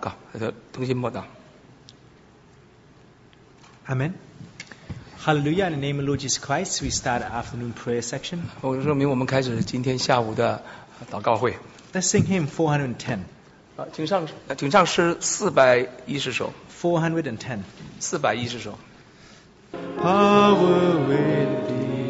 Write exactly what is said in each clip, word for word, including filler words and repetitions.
告，同心默祷。 Amen. Hallelujah. In the name of Lord Jesus Christ, we start our afternoon prayer section. 我说明我们开始今天下午的祷告会。 Let's sing hymn four hundred ten. 啊，请上，请上诗四百一十首。 four hundred ten. 四百一十首。 Power with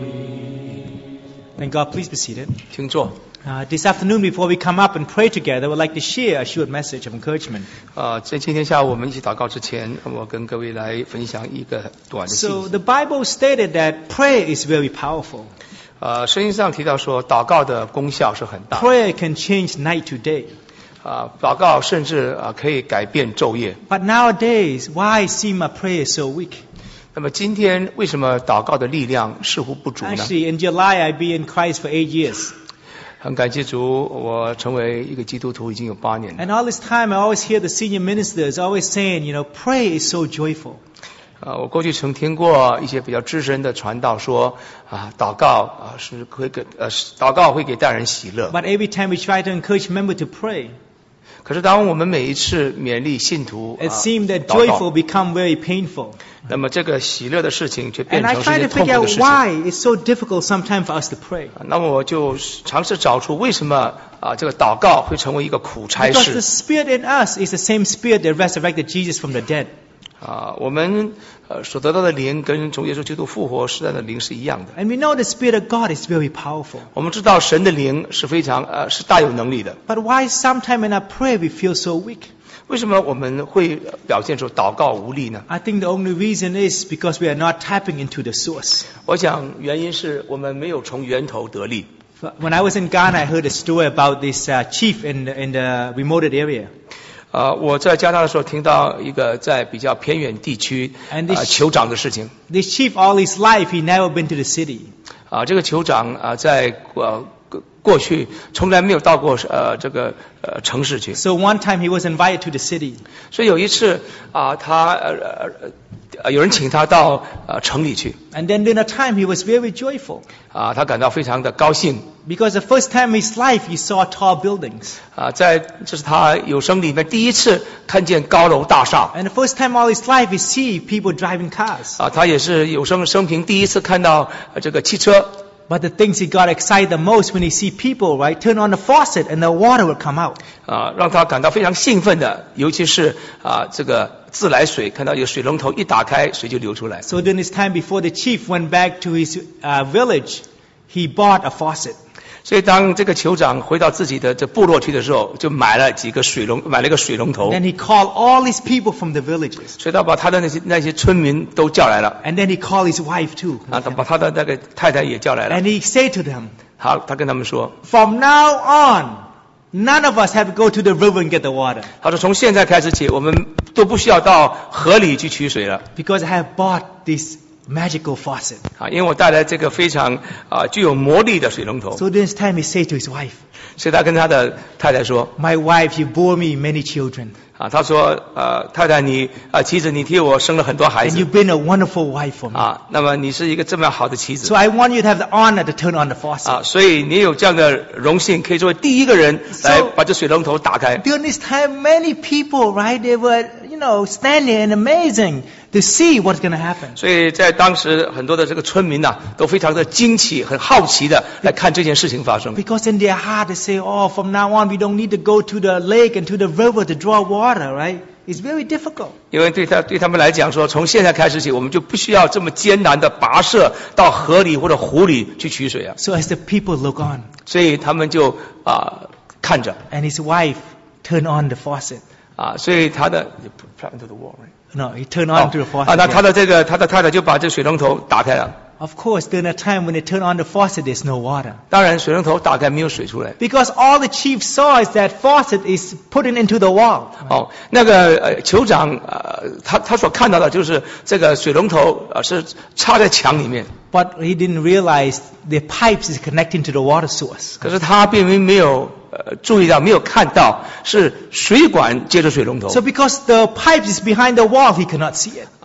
thee. Thank God. Please be seated. 请坐。 Uh, this afternoon, before we come up and pray together, we'd like to share a short message of encouragement. 啊，在今天下午我们一起祷告之前，我跟各位来分享一个短的信息。 So the Bible stated that prayer is very powerful. 呃，圣经上提到说，祷告的功效是很大。 Prayer can change night to day. 啊，祷告甚至啊可以改变昼夜。 But nowadays, why seem our prayer so weak? 那么今天为什么祷告的力量似乎不足呢？ Actually, in July, I've been in Christ for eight years. 很感谢主，我成为一个基督徒已经有八年了。 And all this time, I always hear the senior ministers always saying, you know, prayer is so joyful. 啊，我过去曾听过一些比较资深的传道说，啊，祷告啊是会给呃，祷告会给带人喜乐。 But every time we try to encourage members to pray, 可是当我们每一次勉励信徒， it 啊 seems that 祷告 joyful become very painful. 那么这个喜乐的事情却变 And I 成是 try 一 to 件痛苦 figure 的 out 事情。 why it's so difficult sometimes for us to pray. 那么我就尝试找出为什么啊这个祷告会成为一个苦差 Because the 事。 Spirit in us is the same Spirit that resurrected Jesus from the dead. 啊，我们呃所得到的灵跟主耶稣基督复活时代的灵是一样的。 And we know the Spirit of God is very powerful. 我们知道神的灵是非常呃是大有能力的。 But why sometimes in our prayer we feel so weak? 为什么我们会表现出祷告无力呢？ I think the only reason is because we are not tapping into the source. 我想原因是我们没有从源头得力。 When I was in Ghana, I heard a story about this uh, chief in the, in the remote area. 呃，我在加拿大的时候听到一个在比较偏远地区 And this- 呃酋长的事情。 This chief, all his life, he never been to the city. 啊，这个酋长啊，在呃过过去从来没有到过呃这个呃城市去。 So one time he was invited to the city. 所以有一次啊，他呃呃呃有人请他到呃城里去 And then during a time he was very joyful. 啊，他感到非常的高兴 Because the first time in his life he saw tall buildings. 啊，在这是他有生里面第一次看见高楼大厦 And the first time all his life he see people driving cars. 啊，他也是有生生平第一次看到呃这个汽车 But the things he got excited the most when he see people, right, turn on the faucet and the water would come out. 啊，让他感到非常兴奋的，尤其是啊这个自来水，看到有水龙头一打开，水就流出来。 So during this time before the chief went back to his uh, village, he bought a faucet. 所以当这个酋长回到自己的这部落去的时候，就买了几个水龙，买了一个水龙头。 Then he called all these people from the villages. 所以他把他的那些那些村民都叫来了， And then he called his wife too. 啊，他把他的那个太太也叫来了。 And he said to them, 好，他跟他们说， from now on, none of us have to go to the river and get the water. 他说从现在开始起，我们都不需要到河里去取水了， Because I have bought this magical faucet. 啊，因为我带来这个非常啊具有魔力的水龙头。 So this time he said to his wife, 所以他跟他的太太说， my wife, you bore me many children. 啊，他说，呃，太太你啊，妻子你替我生了很多孩 And 子 you've been a wonderful wife for me. 啊，那么你是一个这么好的妻 So 子 I want you to have the honor to turn on the faucet. 啊，所以你有这样的荣幸，可以作为第一个人来 So- 把这水龙头打开。 During this time, many people, right, they were, you know, standing and amazing to see what's going to happen. 所以在当时很多的这个村民呐、都非常的惊奇、很好奇的来看这件事情发生。 Because in their heart they say, oh, from now on we don't need to go to the lake and to the river to draw water, right? It's very difficult. 因为对他对他们来讲说，从现在开始起，我们就不需要这么艰难的跋涉到河里或者湖里去取水啊。 So as the people look on, 所以他们就啊、看着 and his wife turned on the faucet. 啊，所以他的 plug into the wall, right? No, he turned on to the 啊， faucet. 那他 yeah. 的这个他的太太就把这水龙头打开了。 Of course, during a time when they turn on the faucet, there's no water. 当然，水龙头打开没有水出来。 Because all the chief saw is that faucet is putting into the wall. 哦，那个呃酋长呃，他他所看到的就是这个水龙头呃是插在墙里面， But he didn't realize the pipes is connecting to the water source. 可是他并没没有呃注意到，没有看到是水管接着水龙头 So because the pipes is behind the wall, he cannot see it.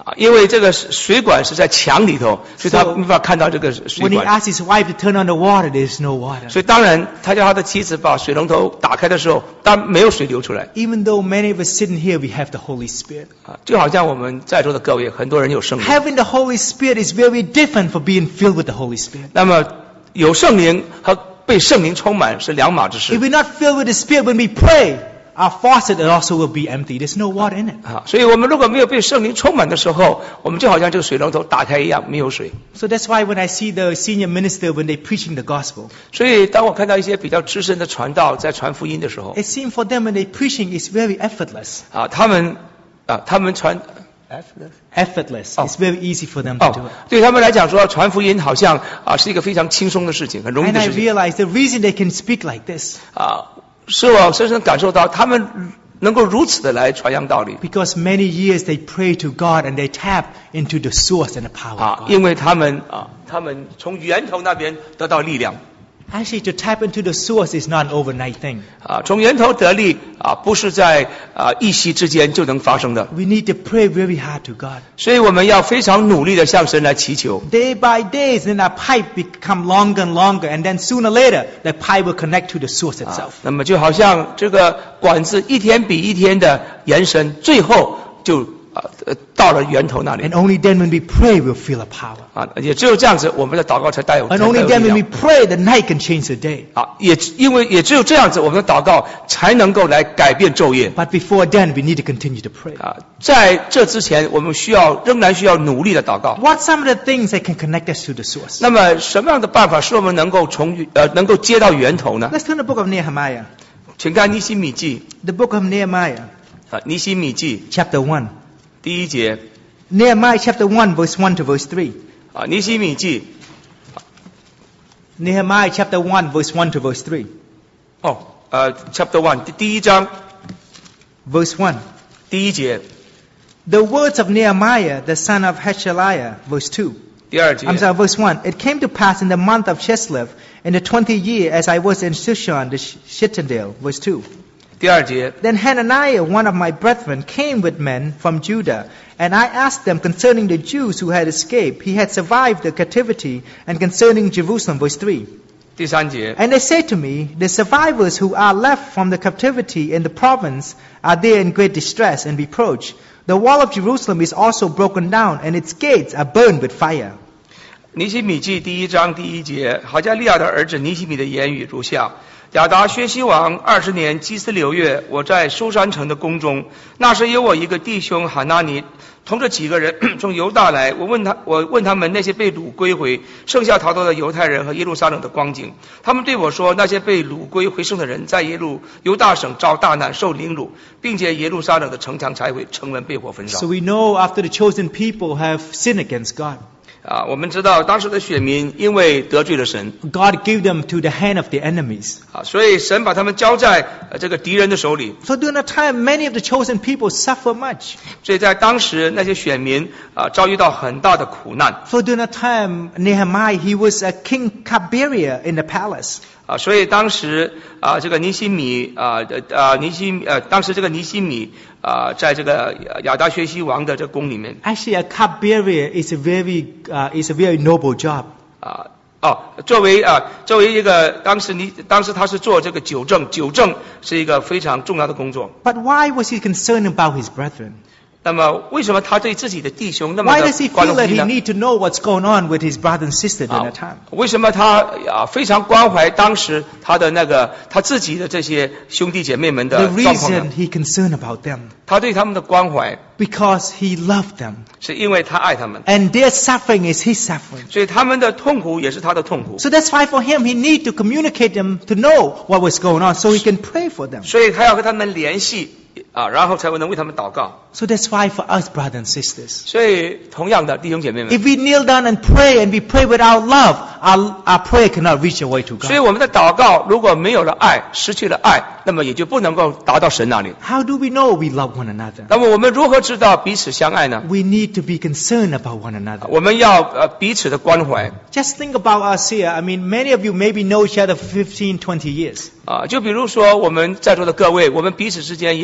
啊，因为这个水管是在墙里头，所以他没办法看到这个水 When he 管。 asked his wife to turn on the water, there's no water. 所以当然，他叫他的妻子把水龙头打开的时候，当然没有水流出来。 Even though many of us sitting here, we have the Holy Spirit. 啊，就好像我们在座的各位，很多人有圣灵。 Having the Holy Spirit is very different from being filled with the Holy Spirit. 那么有圣灵和被圣灵充满是两码子 If 事。 we're not filled with the Spirit when we pray, our faucet also will be empty. There's no water in it. 啊，所以我们如果没有被圣灵充满的时候，我们就好像这个水龙头打开一样，没有水。 So that's why when I see the senior minister when they're preaching the gospel, 所以当我看到一些比较资深的传道在传福音的时候， it seems for them when they're preaching, it's very effortless. 啊，他们啊，他们传 Effortless. Oh. It's very easy for them to 哦 do it.， 对他们来讲说传福音好像啊是一个非常轻松的事情，很容易 And 的 I 事情 realize the reason they can speak like this, 啊，使我深深感受到他们能够如此的来传扬道理 because many years they pray to God and they tap into the source and the power 啊 of，God. 因为他们啊，他们从源头那边得到力量 Actually, to tap into the source is not an overnight thing. 啊，从源头得力啊，不是在啊一夕之间就能发生的， We need to pray very hard to God. 所以我们要非常努力的向神来祈求。 Day by day, then our pipe become longer and longer, and then sooner or later, the pipe will connect to the source 啊 itself. 那么就好像这个管子一天比一天的延伸，最后就啊呃到了源头那里 And only then when we pray, we'll feel the power. 啊，也只有这样子，我们的祷告才带有才 And 带有 only 力 then when we 量 pray, the night can change the day. 啊，也因为也只有这样子，我们的祷告才能够来改变昼夜 But before then, we need to continue to pray. 啊。在这之前，我们需要仍然需要努力的祷告。 What some of the things that can connect us to the source? 那么什么样的办法使我们能够从呃能够接到源头呢？ Let's turn to the book of Nehemiah. 请看尼希米记 The book of Nehemiah, 啊，尼希米记 chapter one. 第一节 Nehemiah chapter one, verse one to verse three. 啊，尼希米记 Nehemiah chapter one, verse one to verse three. 哦呃 chapter one 第第一章 Verse one. 第一节 The words of Nehemiah, the son of Hachaliah, verse two. 第二节 I'm sorry, verse one. It came to pass in the month of Chislev, in the twentieth year, as I was in Shushan, the Shittendale, verse two. 第二节 Then Hananiah, one of my brethren, came with men from Judah, and I asked them concerning the Jews who had escaped, he had survived the captivity, and concerning Jerusalem, verse three. 第三节 And they said to me, the survivors who are left from the captivity in the province are there in great distress and reproach. The wall of Jerusalem is also broken down, and its gates are burned with fire. 尼希米记第一章第一节，哈加利亚的儿子尼希米的言语如下：亚达薛西王二十年基斯流月，我在苏山城的宫中，那时有我一个弟兄哈拿尼，同着几个人从犹大来。我问他，我问他们那些被掳归回、剩下逃脱的犹太人和耶路撒冷的光景。他们对我说，那些被掳归回剩的人，在耶路犹大省遭大难，受凌辱，并且耶路撒冷的城墙拆毁，城门被火焚烧 So。we know after the chosen people have sinned against God, 啊，我们知道当时的选民因为得罪了神， God gave them to the hand of their enemies. 啊，所以神把他们交在呃这个敌人的手里。 So during that time, many of the chosen people suffer much. 所以在当时那些选民啊遭遇到很大的苦难 So during that time, Nehemiah, he was a king cupbearer in the palace. 啊，所以当时啊这个尼希米啊呃啊尼希呃当时这个尼希米啊在这个亚达薛西王的这个宫里面 Actually, a cupbearer is a very uh, is a very noble job. 啊哦作为啊作为一个当时尼当时他是做这个酒政，酒政是一个非常重要的工作。 But why was he concerned about his brethren? 那么为什么他对自己的弟兄那么 Why 的 does he 关 feel 注 that he 呢？ need to know what's going on with his brother and sister during 啊 that time? 为什么他啊非常关怀当时他的那个他自己的这些兄弟姐妹们 The 的状况呢 reason？he concerned about them, 他对他们的关怀 because he loved them. 是因为他爱他们， And their suffering is his suffering. 所以他们的痛苦也是他的痛苦， So that's why for him, he need to communicate them to know what was going on so he can pray for them. 所以他要和他们联系啊，然后才会能为他们祷告。 So that's why for us, brothers and sisters, 所以同样的弟兄姐妹们， if we kneel down and pray and we pray without love, our, our prayer cannot reach away to 所以 God. 我们的祷告如果没有了爱，失去了爱，那么也就不能够达到神那里。 How do we know we love one another? 那么我们如何知道彼此相爱呢？ We need to be concerned about one another. 我们要呃彼此的关怀 Just think about us here. I mean, many of you maybe know each other for fifteen, twenty years. 啊，就比如说我们在座的各位，我们彼此之间也许认识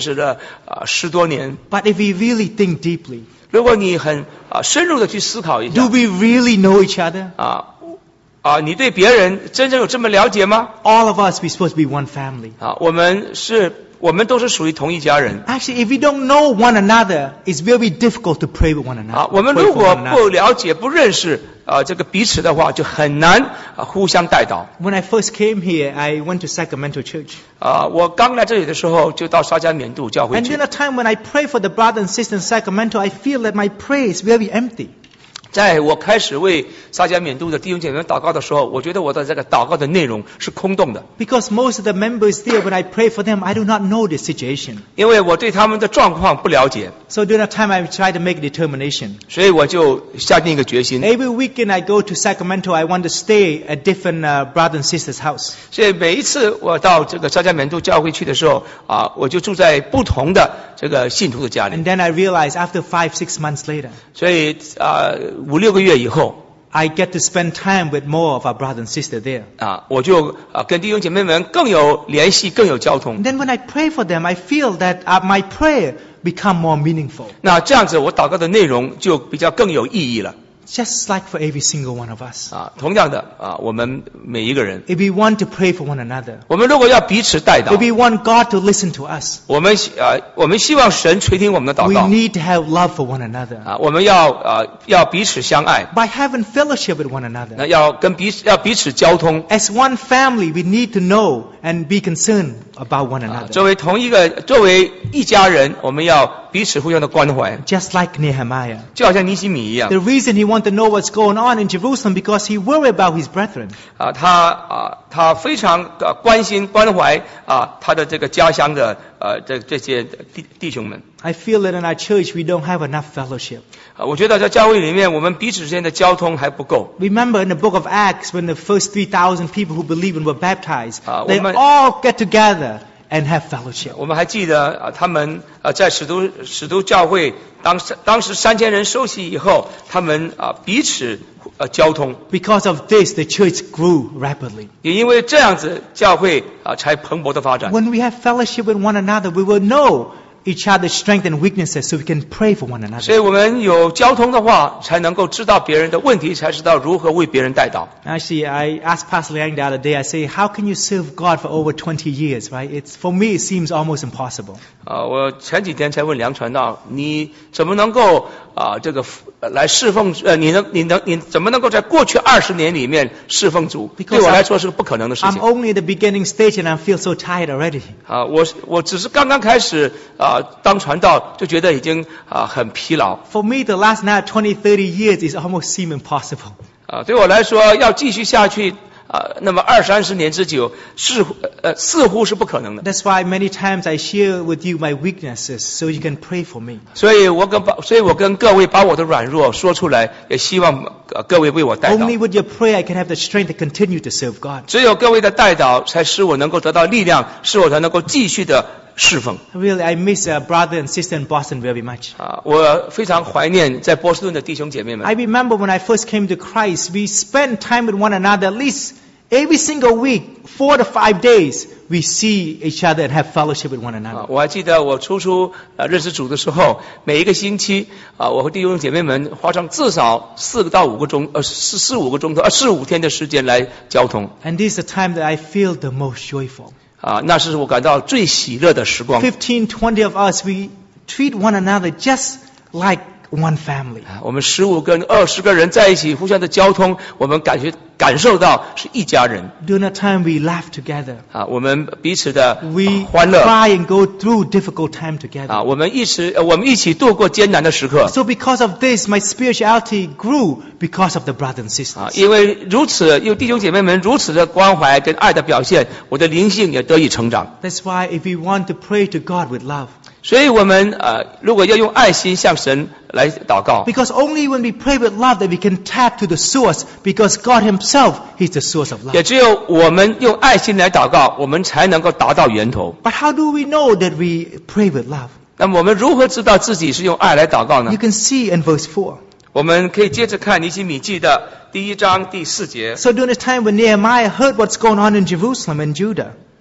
识了啊、呃、十多年。 But if we really think deeply, 如果你很啊、呃、深入的去思考一下 do we really know each other? 啊啊，你对别人真正有这么了解吗？ All of us, we're supposed to be one family. 啊，我们是，我们都是属于同一家人。 Actually, if we don't know one another, it's very difficult to pray with one another. 啊，我们 pray 如 for 果 one 不 another. 了解、不认识啊这个彼此的话，就很难啊互相带导。 When I first came here, I went to Sacramento Church. 啊，我刚来这里的时候就到沙加缅度教会 And 去 during。a time when I pray for the brother and sister in Sacramento, I feel that my prayer is very empty. 在我开始为沙加缅度的弟兄姐妹们祷告的时候，我觉得我的这个祷告的内容是空洞的， Because most of the members there, when I pray for them, I do not know the situation. 因为我对他们的状况不了解， So during that time, I try to make a determination. 所以我就下定一个决心。 Every weekend I go to Sacramento, I want to stay at different uh, brother and sister's house. 所以每一次我到这个沙加缅度教会去的时候，啊，我就住在不同的这个信徒的家里。 And then I realize after five, six months later, 所以啊，五六个月以后 I get to spend time with more of our brother and sister there. 啊，我就啊跟弟兄姐妹们更有联系，更有交通 And。then when I pray for them, I feel that uh, my prayer become more meaningful. 那这样子，我祷告的内容就比较更有意义了。 Just like for every single one of us. 啊，同样的啊，我们每一个人， If we want to pray for one another, 我们如果要彼此带导 if，we want God to listen to us, 我们啊，我们希望神垂听我们的祷 we 告 need to have love for one another. 啊，我们要啊要彼此相爱， By having fellowship with one 那 another. 要跟彼此要彼此交通 As one family, we need to know and be concerned about one 啊。 another. 作为同一个，作为一家人，我们要彼此互相的关怀， Just like Nehemiah. 就好像尼希米一样 The reason he wanted to know what's going on in Jerusalem because he worried about his brethren. 啊，他啊他非常呃关心关怀啊他的这个家乡的呃这这些弟弟兄们。 I feel that in our church we don't have enough fellowship. 啊，我觉得在教会里面，我们彼此之间的交通还不够。 Remember in the book of Acts when the first three thousand people who believed and were baptized, Ah, they 我们- all get together and have fellowship. 我们还记得啊，他们啊在使徒使徒教会当时当时三千人受洗以后，他们啊彼此呃交通， Because of this, the church grew rapidly. 也因为这样子，教会啊才蓬勃的发展。 When we have fellowship with one another, we will know each other's strengths and weaknesses so we can pray for one 所 another. 以我们有交通的话，才能够知道别人的问题，才知道如何为别人带导。 Actually, I asked Pastor Liang the other day, I say, how can you serve God for over twenty years, right? It's, for me, it seems almost impossible. 啊，我前几天才问梁传道，你怎么能够啊这个呃来侍奉？呃，你能你能你怎么能够在过去二十年里面侍奉主？ Because 对我来说是个不可能的事 I'm 情。 only at the beginning stage and I feel so tired already. 啊，我我只是刚刚开始啊当传道，就觉得已经啊很疲劳。 For me, the last now twenty, thirty years is almost seem impossible. 啊，对我来说要继续下去啊，那么二三十年之久，似乎呃似乎是不可能的。 That's why many times I share with you my weaknesses so you can pray for me. 所以我跟把，所以我跟各位把我的软弱说出来，也希望呃各位为我带导。 Only with your prayer I can have the strength to continue to serve God. 只有各位的带导，才使我能够得到力量，使我才能够继续的侍奉。 Really, I miss a brother and sister in Boston very much. 啊，我非常怀念在波士顿的弟兄姐妹们。 I remember when I first came to Christ, we spent time with one another at least every single week, four to five days, we see each other and have fellowship with one 啊 another.， 我还记得我初初呃认识主的时候，每一个星期啊，我和弟兄姐妹们花上至少四到五个钟，呃四四五个钟头，呃四五天的时间来交通。 And this is the time that I feel the most joyful. 啊，那是我感到最喜乐的时光。 Fifteen, twenty of us, we treat one another just like one family. 我们十五跟二十个人在一起，互相的交通，我们感觉感受到是一家人。 During that time, we laugh together. 啊，我们彼此的 We 欢乐。 cry and go through difficult time 啊， together. 我们一起，呃我们一起度过艰难的时刻。 So because of this, my spirituality grew because of the brothers and 啊， sisters. 因为如此，有弟兄姐妹们如此的关怀跟爱的表现，我的灵性也得以成长。 That's why if we want to pray to God with love, 所以我们呃，如果要用爱心向神来祷告， because only when we pray with love that we can tap to the source, because God Himself, He's the source of 也 love. 只有我们用爱心来祷告，我们才能够达到源头。 But how do we know that we pray with love? 那么我们如何知道自己是用爱来祷告呢 You？can see in verse four. 我们可以接着看尼希米记的第一章第四节。 So during this time when Nehemiah heard what's going on in Jerusalem and Judah,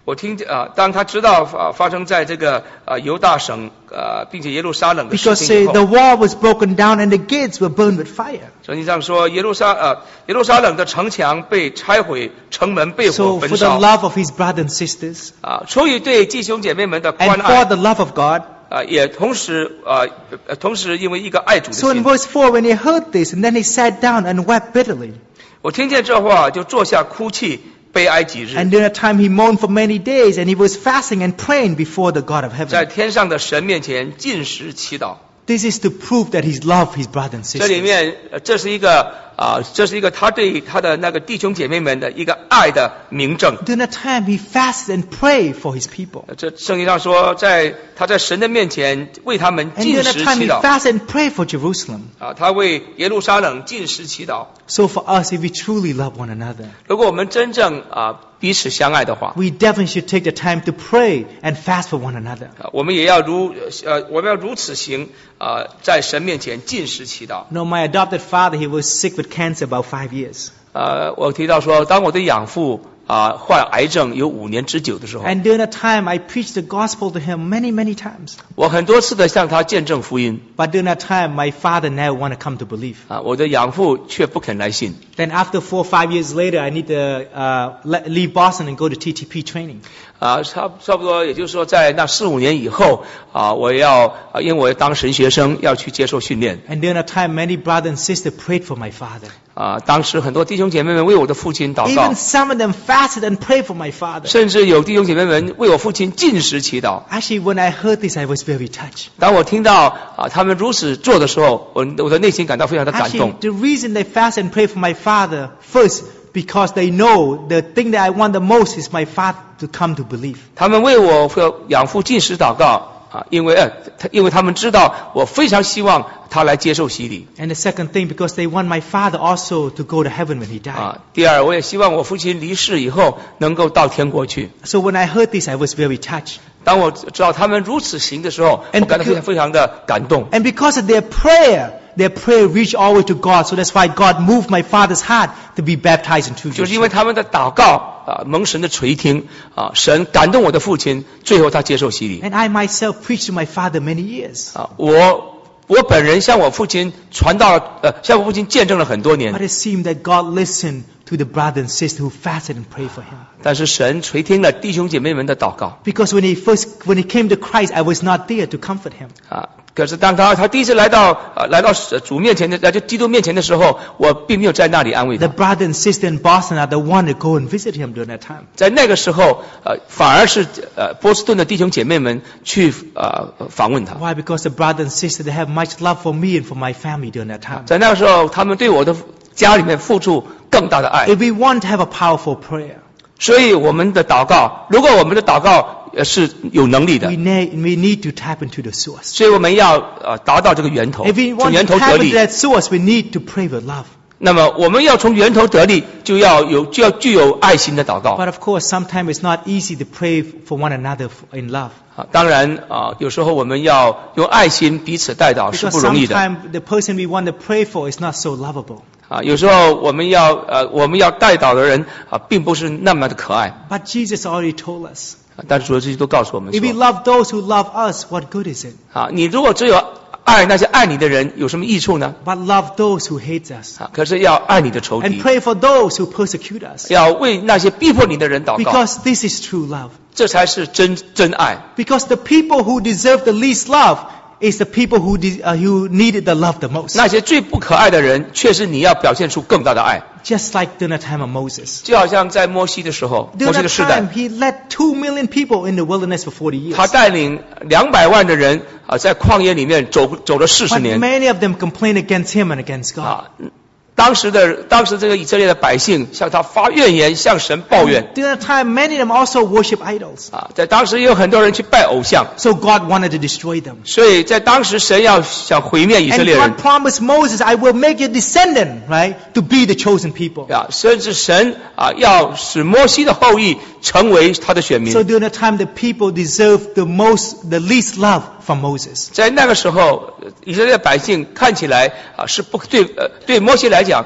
我听见啊，当他知道啊发生在这个呃犹大省呃并且耶路撒冷的事 Because 情以 say, 后， the wall was broken down and the gates were burned with fire. 圣经上说耶路撒呃耶路撒冷的城墙被拆毁，城门被火 So 焚 for the 烧 love of his brothers and sisters 啊，出于对弟兄姐妹们的 and 关 for 爱 the love of God. 啊，也同时啊呃同时因为一个爱主的 So in 心， verse four, when he heard this, and then he sat down and wept bitterly. 我听见这话就坐下哭泣，悲哀几日。 And during that time he mourned for many days, and he was fasting and praying before the God of 在 heaven. 天上的神面前禁食祈祷。 This is to prove that he loved his brothers and 这里 sisters. 面，呃这是一个啊、这是一个他对他的那个弟兄姐妹们的一个爱的明证。 During that time he fasted and prayed for his people. 这圣经上说，在他在神的面前为他们 And 禁 during 食 that time 祈 he 祷 fasted and prayed for Jerusalem. 啊，他为耶路撒冷禁食祈祷。 So for us, if we truly love one another, 如果我们真正啊彼此相爱的话， we definitely should take the time to pray and fast for one another. 啊，我们也要如呃我们要如此行啊，在神面前禁食祈祷。 You know, my adopted father, he was sick with cancer about five years. 呃，我提到说，当我的养父啊患癌症有五年之久的时候， And during that time, I preached the gospel to him many, many times. 我很多次的向他见证福音 But during that time, my father never wanted to come to believe. 啊，我的养父却不肯来信。 Then after four or five years later, I need to uh, le- leave Boston and go to T T P training. 啊，差差不多，也就是说，在那四五年以后啊，我要啊，因为我要当神学生，要去接受训练 And during that time, many brothers and sisters prayed for my father. 啊。当时很多弟兄姐妹们为我的父亲祷告 Even，some of them fasted and prayed for my father. 甚至有弟兄姐妹们为我父亲禁食祈祷。 Actually, when I heard this, I was very touched. 当我听到啊他们如此做的时候，我我的内心感到非常的感 Actually, 动。 the reason they fast and pray for my father, first, because they know the thing that I want the most is my father to come to believe. 他们为我养父禁食祷告啊，因为呃，他因为他们知道我非常希望他来接受洗礼 And the second thing, because they want my father also to go to heaven when he died. 啊。第二，我也希望我父亲离世以后能够到天国去。 So when I heard this, I was very touched. 当我知道他们如此行的时候， And 我感到非常非常的感动。 And because of their prayer, their prayer reached all the way to God. So that's why God moved my father's heart to be baptized into 就是因为 Jesus. 他们的祷告啊，蒙神的垂听啊，神感动我的父亲，最后他接受洗礼 And I myself preached to my father many years. 啊。我我本人向我父亲传道了，呃，向我父亲见证了很多 But 年， it seemed that God listened to the brother and sister who fasted and prayed for him. 但是神垂听了弟兄姐妹们的祷告 Because when he first, when he came to Christ, I was not there to comfort him. 啊。可是当他他第一次来到呃来到主面前的，来到基督面前的时候，我并没有在那里安慰 The 他。 brother and sister in Boston are the one to go and visit him during that time. 在那个时候，呃，反而是呃波士顿的弟兄姐妹们去呃访问他。 Why? Because the brother and sister, they have much love for me and for my family during that time. 在那个时候，他们对我的家里面付出更大的爱。 If we want to have a powerful prayer, 所以我们的祷告，如果我们的祷告呃是有能力的 we，need, we need to tap into the source. 所以我们要呃达到这个源头， If we 从 want 源 to 头得 tap into 力。 that source, we need to pray with love. 那么我们要从源头得力，就要有就要具有爱心的祷告 But of course, sometimes it's not easy to pray for one another in love. 啊。当然啊，有时候我们要用爱心彼此代祷是 Because 不容易的 sometimes the person we want to pray for is not so lovable. 啊。有时候我们要呃我们要代祷的人啊，并不是那么的可爱。 But Jesus already told us, 但是主耶稣都告诉我们 if we 说 love those who love us, what good is it? 啊，你如果只有爱那些爱你的人，有什么益处呢？ But love those who hate us. 啊，可是要爱你的仇 And 敌， pray for those who persecute us. 要为那些逼迫你的人祷告， Because this is true love. 这才是真真爱。 Because the people who deserve the least love is the people who, de- uh, who needed the love the most. 那些最不可爱的人，却是你要表现出更大的爱。 Just like during the time of Moses. 就好像在摩西的时候，摩 During 西的 that 时代 time,，he led two million people in the wilderness for forty years. 他带领两百万的人啊，在旷野里面走走了四十 But 年 many of them complained against him and against God. 啊。当时的当时这个以色列的百姓向他发怨言，向神抱怨 During that time, many of them also worship idols. 啊。在当时也有很多人去拜偶像， So God wanted to destroy them. 所以在当时神要想毁灭以色 And 列人 God promised Moses, I will make your descendant, right, to be the chosen people. 啊，甚至神啊要使摩西的后裔成为他的选民 So。during that time, the people deserved the most, the least love from Moses. 在那个时候，以色列百姓看起来啊是不对呃对摩西来讲啊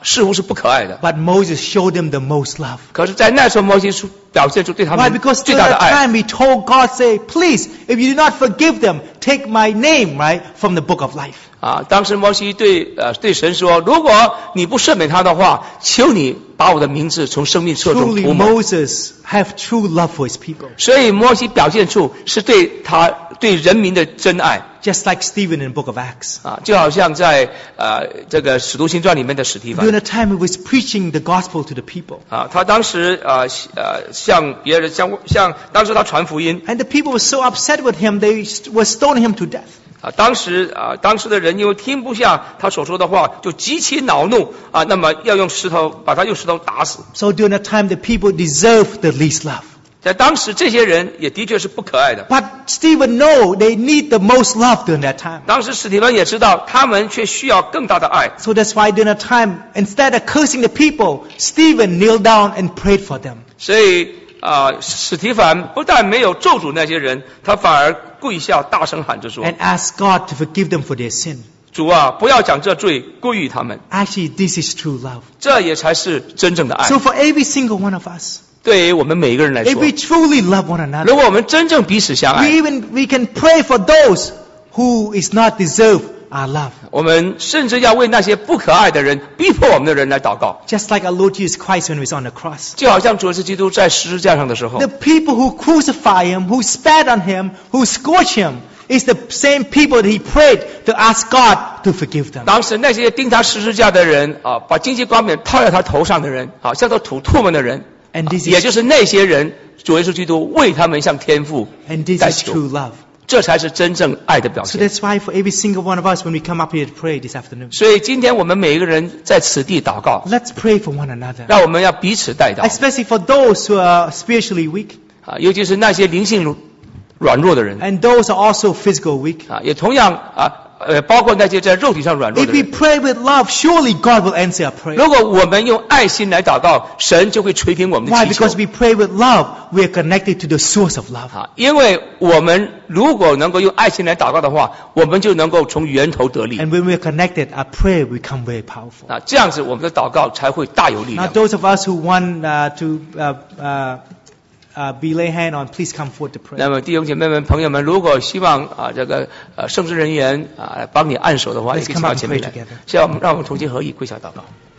似乎是不可爱的。 But Moses showed them the most love. 可是，在那时候，摩西出表现出对他 Why? 们 Because 最 during 大的 that 爱。 time he told God, say, please, if you do not forgive them, take my name, right, from the book of life. 啊，当时摩西对呃对神说：“如果你不赦免他的话，求你把我的名字从生命册中 Truly, 涂抹。” Moses have true love for his people. 所以摩西表现出是对他对人民的真爱 Just like Stephen in the book of Acts. 啊，就好像在呃这个使徒行传里面的史提 During 凡 the time he was preaching the gospel to the people. 啊，他当时呃呃向别人向向当时他传福音 And the people were so upset with him, they st- were stoning him to death. 啊，当时啊当时的人因为听不下他所说的话，就极其恼怒啊，那么要用石头把他用石头打死。 So during that time, the people deserved the least love. 在当时，这些人也的确是不可爱的。 But Stephen know they need the most love during that time. 当时史提芬也知道，他们却需要更大的爱。 So that's why during that time, instead of cursing the people, Stephen kneeled down and prayed for them. 所以啊、呃，史提凡不但没有咒诅那些人，他反而跪下，大声喊着说 And asked God to forgive them for their sin.：“ 主啊，不要将这罪归于他们。 Actually, this is true love. ” 这也才是真正的爱。 So for every single one of us, 对于我们每一个人来 if 说， we truly love one another, 如果我们真正彼此相 we 爱， even we can pray for those who is not deserve our love. 我们甚至要为那些不可爱的人、逼迫我们的人来祷告。 Just like our Lord Jesus Christ when he was on the cross. 就好像主耶稣基督在十字架上的时候 The，people who crucify him, who spat on him, who scourged him, is the same people that he prayed to ask God to forgive them. 当时那些钉他十字架的人啊，把荆棘冠冕套在他头上的人啊，像做吐唾沫的人， And this 也 is 就是那些人，主耶稣基督为他们向天父 and this 代 is 求， true love. 这才是真正爱的表 So 现。 that's why for every single one of us, when we come up here to pray this afternoon, 所以今天我们每一个人在此地祷告， let's pray for one another. 让我们要彼此代祷 Especially for those who are spiritually weak 啊，尤其是那些灵性软弱的人 and those who are also physical weak. 啊，也同样啊呃，包括那些在肉体上软弱 If 的 we 人。 pray with love, surely God will answer our prayer. 如果我们用爱心来祷告，神就会垂听我们的 Why? 祈求 Because we pray with love, we are connected to the source of love. 啊，因为我们如果能够用爱心来祷告的话，我们就能够从源头得力 And when we are connected, our prayer will become very powerful. 啊，这样子我们的祷告才会大有力 Now, 量。 those of us who want uh, to uh, uh, uh, be lay hand on, please come forward to pray. 那么弟兄姐妹们、朋友们，如果希望啊这个呃圣职人员啊来帮你按手的话， Let's 也可以 come 到 up and 前面 pray 来 together.。 现在我们让我们同心合意跪下祷告。